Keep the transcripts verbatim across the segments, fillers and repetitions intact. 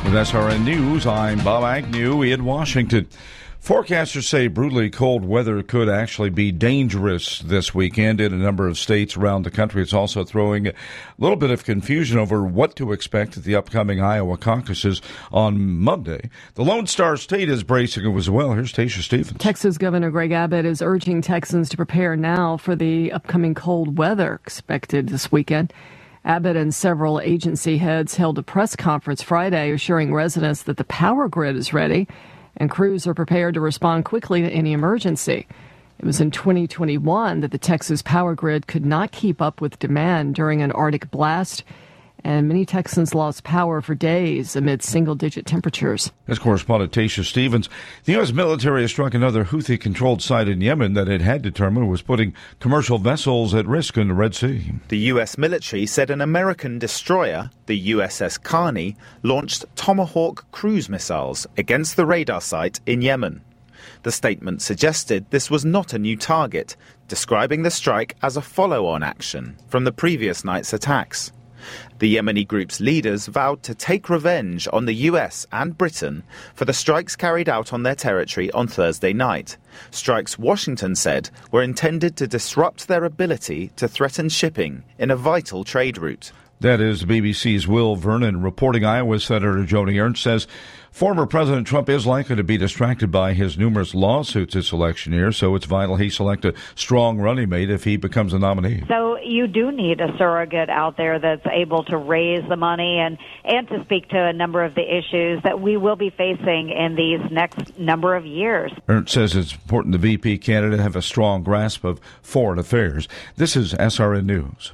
With S R N News, I'm Bob Agnew in Washington. Forecasters say brutally cold weather could actually be dangerous this weekend in a number of states around the country. It's also throwing a little bit of confusion over what to expect at the upcoming Iowa caucuses on Monday. The Lone Star State is bracing as well. Here's Tasha Stevens. Texas Governor Greg Abbott is urging Texans to prepare now for the upcoming cold weather expected this weekend. Abbott and several agency heads held a press conference Friday assuring residents that the power grid is ready and crews are prepared to respond quickly to any emergency. It was in twenty twenty-one that the Texas power grid could not keep up with demand during an Arctic blast, and many Texans lost power for days amid single-digit temperatures. As correspondent Tasha Stevens, the U S military has struck another Houthi-controlled site in Yemen that it had determined was putting commercial vessels at risk in the Red Sea. The U S military said an American destroyer, the U S S Carney, launched Tomahawk cruise missiles against the radar site in Yemen. The statement suggested this was not a new target, describing the strike as a follow-on action from the previous night's attacks. The Yemeni group's leaders vowed to take revenge on the U S and Britain for the strikes carried out on their territory on Thursday night. Strikes Washington said were intended to disrupt their ability to threaten shipping in a vital trade route. That is the B B C's Will Vernon reporting. Iowa Senator Joni Ernst says former President Trump is likely to be distracted by his numerous lawsuits this election year, so it's vital he select a strong running mate if he becomes a nominee. So you do need a surrogate out there that's able to raise the money and, and to speak to a number of the issues that we will be facing in these next number of years. Ernst says it's important the V P candidate have a strong grasp of foreign affairs. This is S R N News.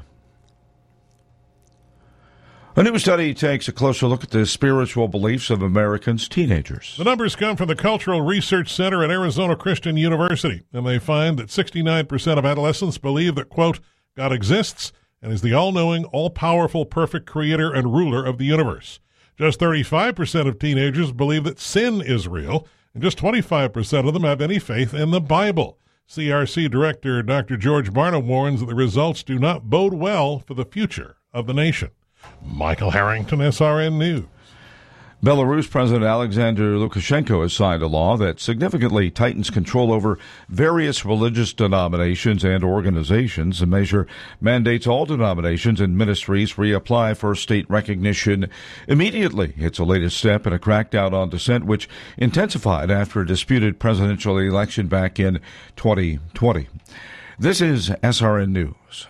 A new study takes a closer look at the spiritual beliefs of Americans' teenagers. The numbers come from the Cultural Research Center at Arizona Christian University, and they find that sixty-nine percent of adolescents believe that, quote, God exists and is the all-knowing, all-powerful, perfect creator and ruler of the universe. Just thirty-five percent of teenagers believe that sin is real, and just twenty-five percent of them have any faith in the Bible. C R C Director Doctor George Barnum warns that the results do not bode well for the future of the nation. Michael Harrington, S R N News. Belarus President Alexander Lukashenko has signed a law that significantly tightens control over various religious denominations and organizations. The measure mandates all denominations and ministries reapply for state recognition immediately. It's the latest step in a crackdown on dissent, which intensified after a disputed presidential election back in twenty twenty. This is S R N News.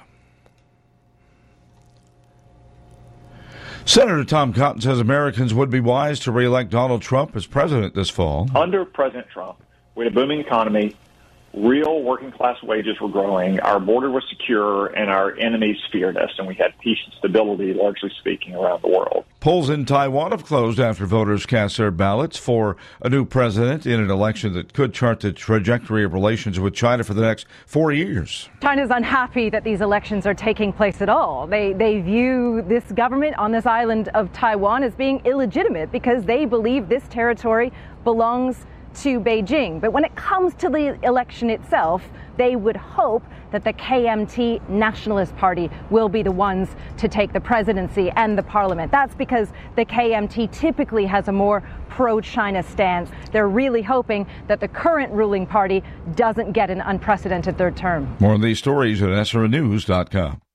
Senator Tom Cotton says Americans would be wise to re-elect Donald Trump as president this fall. Under President Trump, we had a booming economy, real working-class wages were growing, our border was secure, and our enemies feared us, and we had peace and stability, largely speaking, around the world. Polls in Taiwan have closed after voters cast their ballots for a new president in an election that could chart the trajectory of relations with China for the next four years. China's unhappy that these elections are taking place at all. They, they view this government on this island of Taiwan as being illegitimate because they believe this territory belongs to Beijing. But when it comes to the election itself, they would hope that the K M T Nationalist Party will be the ones to take the presidency and the parliament. That's because the K M T typically has a more pro-China stance. They're really hoping that the current ruling party doesn't get an unprecedented third term. More on these stories at S R N news dot com.